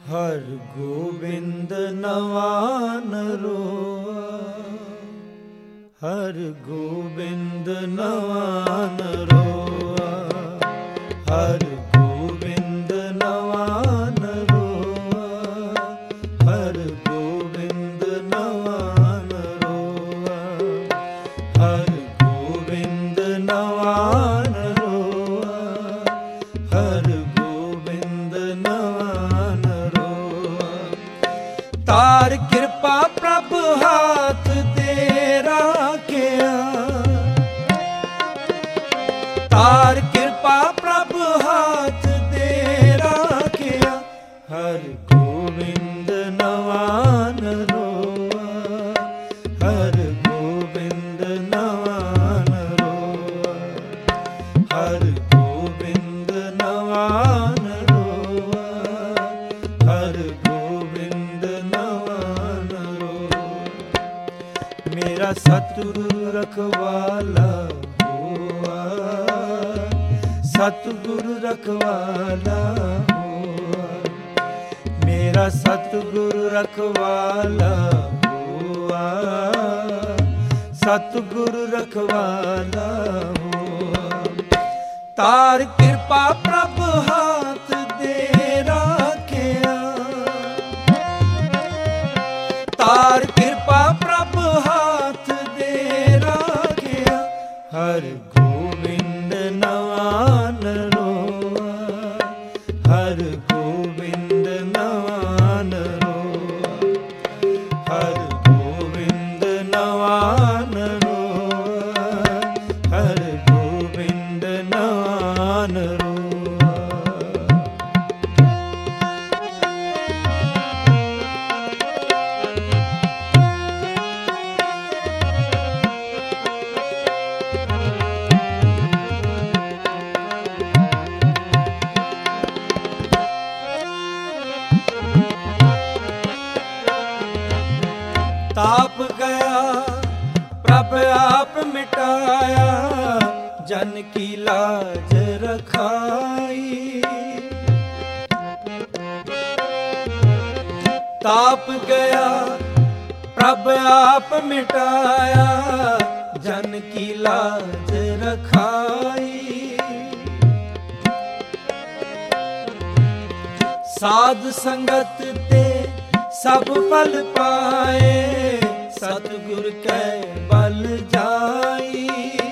हर गोविंद नवान रोआ, हर गोविंद नवान रोआ, हर गोविंद नवान रोआ, हर गोविंद नवान रोआ, हर गोविंद नवान रोआ, हर गोविंद नवान रोआ। तार कृपा प्रभु हाथ तेरा किया, तार कृपा प्रभु हाथ तेरा किया, हर गोविंद नवान रोआ, हर गोविंद नवान रोआ, हर गोविंद नवान रोआ, हर गोविंद नवान रोआ। मेरा सतगुरु रखवाला हुआ, सतगुरु रखवाला हुआ, मेरा सतगुरु रखवाला हुआ, सतगुरु रखवाला हुआ। तार कृपा प्रभु हाथ तेरा किया, तार कृपा प्रभु हाथ तेरा किया, हर गोविंद नवान रोआ, हर गोविंद नवान रोआ, हर गोविंद नवान रोआ, हर गोविंद नवान रोआ। ताप गया प्रभ आप मिटाया, जन की लाज रखाई। ताप गया प्रभ आप मिटाया, जन की लाज रखाई। साध संगत ते सब फल पाए, सतगुर कै बल जाई।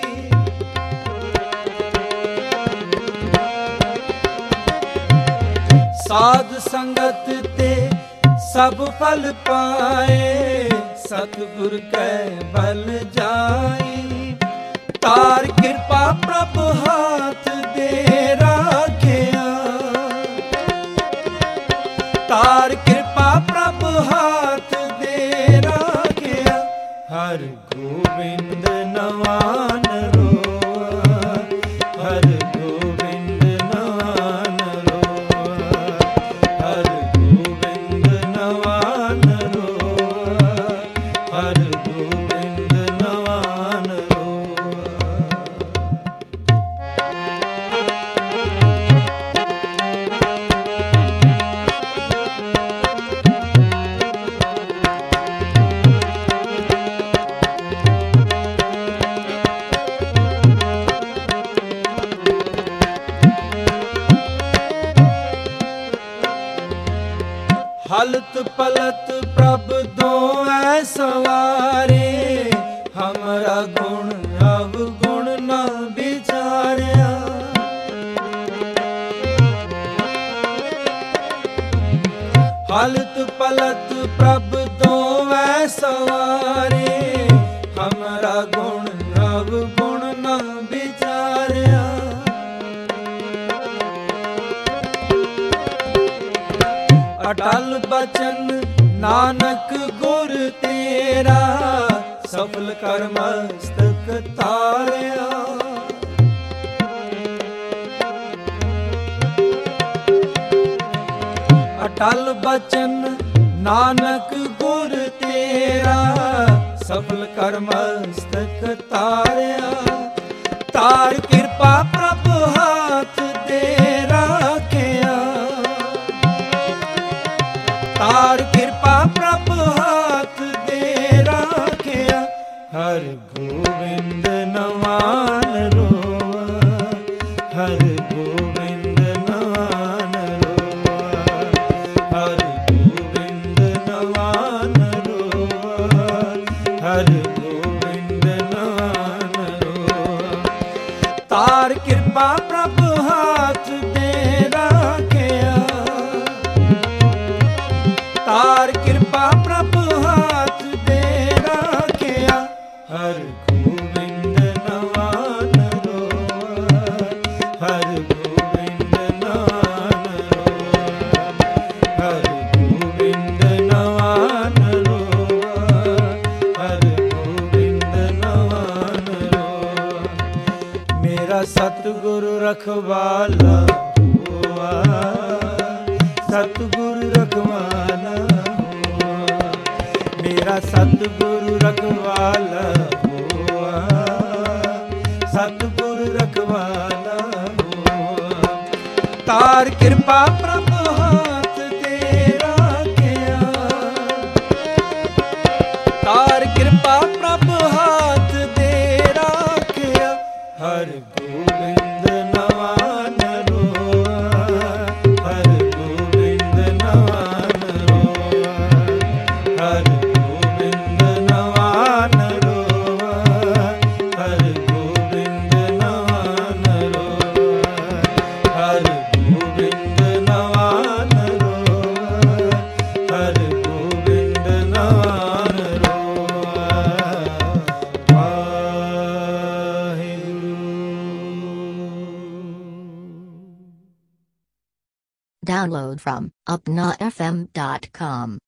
साध संगत ते सब फल पाए, सतगुर कै बल जाई। तार कृपा प्रभु हाथ तेरा किया, तार कृपा प्रभु हाथ तेरा किया, हर गोविंद नवान रोआ, हर गोविंद नवान रोआ, हर गोविंद नवान रोआ, हर गोविंद नवान रोआ। हलत पलत प्रभ दो सवारे, हमरा गुण अवगुण न विचार्या। हलत पलत प्रभ दो सवारे, हमरा गुण अवगुण न विचार्या। अटल बचन नानक गुर तेरा, सफल कर मस्तक तारया। अटल बचन नानक गुर तेरा, सफल कर मस्तक तारया। तार कृपा प्रभु हाथ तेरा किया, ਪ੍ਰਭ ਹਾਥ ਦੇ ਰਾਖਿਆ, ਹਰ ਗੋਬਿੰਦ ਨਵਾਨ ਰੋਆ, ਹਰ ਗੋਬਿੰਦ ਨਵਾਨ ਰੋਆ, ਹਰ ਗੋਬਿੰਦ ਨਵਾਨ ਰੋਆ, ਹਰ ਗੋਬਿੰਦ ਨਵਾਨ ਰੋਆ। ਤਾਰ ਕਿਰਪਾ ਪ੍ਰਭ ਹਾਥ ਦੇ ਰਾਖਿਆ, ਤਾਰ ਕਿਰਪਾ ਪ੍ਰਭ ਹਾਥ ਦੇ ਰਾਖਿਆ, ਹਰ ਗੋਬਿੰਦ ਨਵਾਨ ਰੋਆ, ਹਰ ਗੋਬਿੰਦ ਨਵਾਨ ਰੋਆ, ਹਰ ਗੋਬਿੰਦ ਨਵਾਨ ਰੋਆ, ਹਰ ਗੋਬਿੰਦ ਨਵਾਨ ਰੋਆ। ਮੇਰਾ ਸਤਿਗੁਰ ਰਖਵਾਲਾ ਹੋਆ, ਸਤਿਗੁਰ ਰਖਵਾਲਾ ਹੋਆ, ਮੇਰਾ ਸਤਿਗੁਰ ਰਖਵਾਲਾ ਹੋਆ, ਸਤਿਗੁਰ ਰਖਵਾਲਾ ਹੋਆ। ਤਾਰ ਕਿਰਪਾ ਪ੍ਰਭ ਹਾਥ ਦੇ ਰਾਖਿਆ, ਤਾਰ ਕਿਰਪਾ ਪ੍ਰਭ ਹਾਥ ਦੇ ਰਾਖਿਆ, ਹਰ ਗੋਬਿੰਦ ਨਵਾਨ ਰੋਆ, ਹਰ ਗੋਬਿੰਦ ਨਵਾਨ ਰੋਆ, ਹਰ ਗੋਬਿੰਦ ਨਵਾਨ ਰੋਆ, ਹਰ ਗੋਬਿੰਦ ਨਵਾਨ ਰੋਆ, ਹਰ ਗੋਬਿੰਦ ਨਵਾਨ ਰੋਆ, ਹਰ Gobind Navaan ਰੋਆ। Waheguru. Download from upnafm.com.